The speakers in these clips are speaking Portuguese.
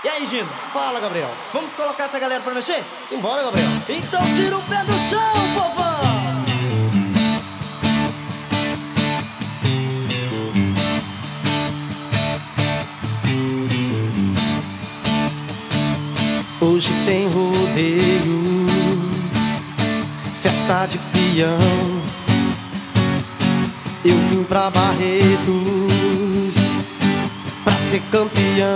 E aí, Gino? Fala, Gabriel. Vamos colocar essa galera pra mexer? Simbora, Gabriel. Então tira o pé do chão, povão! Hoje tem rodeio, festa de peão. Eu vim pra Barretos pra ser campeão.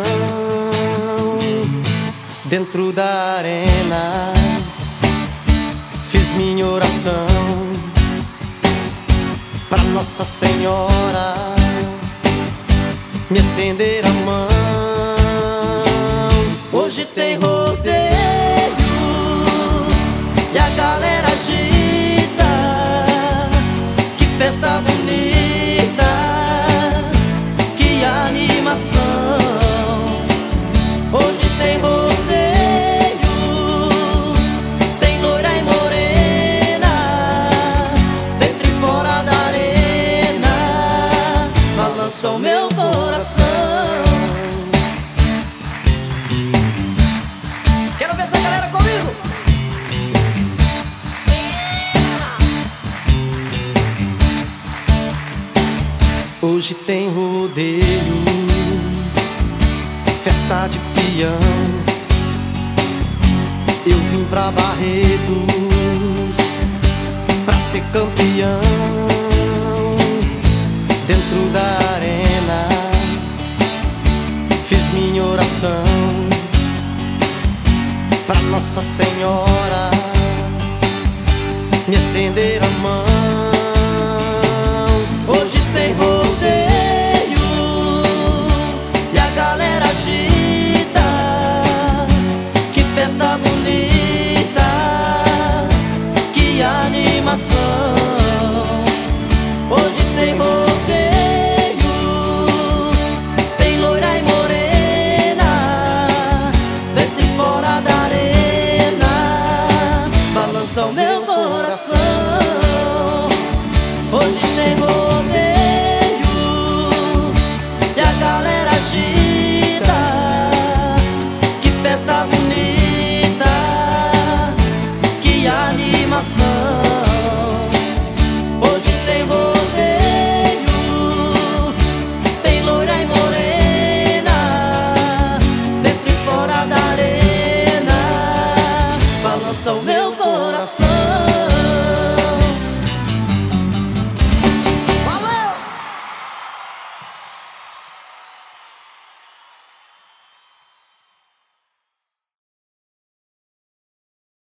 Dentro da arena fiz minha oração pra Nossa Senhora me estender a mão. Hoje tem rodeio e a galera agita. Que festa bonita, que animação. Hoje tem rodeio, tem loira e morena, dentro e fora da arena, balança o meu coração. Quero ver essa galera comigo! Hoje tem rodeio, festa de peão. Eu vim pra Barretos pra ser campeão. Dentro da arena fiz minha oração pra Nossa Senhora me estender a mão.